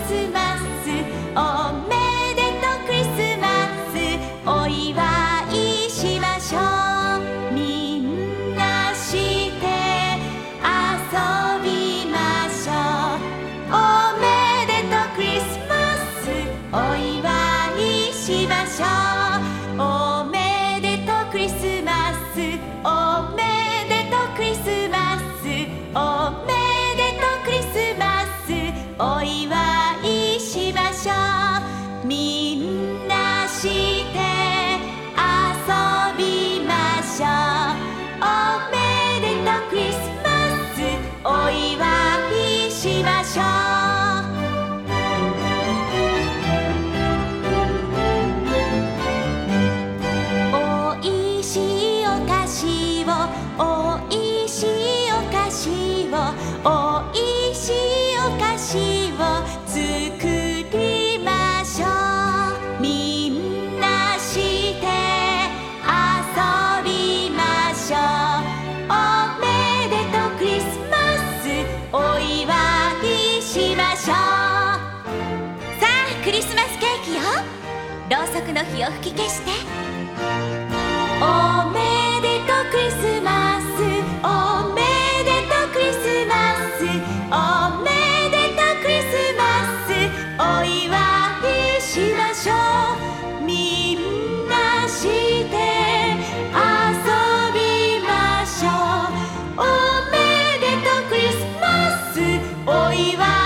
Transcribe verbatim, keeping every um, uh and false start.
スマス、おめでとうクリスマス、お祝いしましょう。みんなして遊びましょう。おめでとうクリスマス、お祝いしましょう。おめでとうクリスマス、おめでとうクリスマス、おめでとうクリスマス、お祝いしましょう。みんなして遊びましょう。おめでとうクリスマス、お祝いしましょう。おいしいお菓子を、おいしいお菓子を、おいしいお菓子を作りましょう。みんなして遊びましょう。おめでとうクリスマス、お祝いしましょう。さあクリスマスケーキよ、ろうそくの火を吹き消して。おめでとうクリスマス、おめでとうクリスマス、おめでとうクリスマス、お祝いしましょう。みんなして遊びましょう。おめでとうクリスマス、お祝い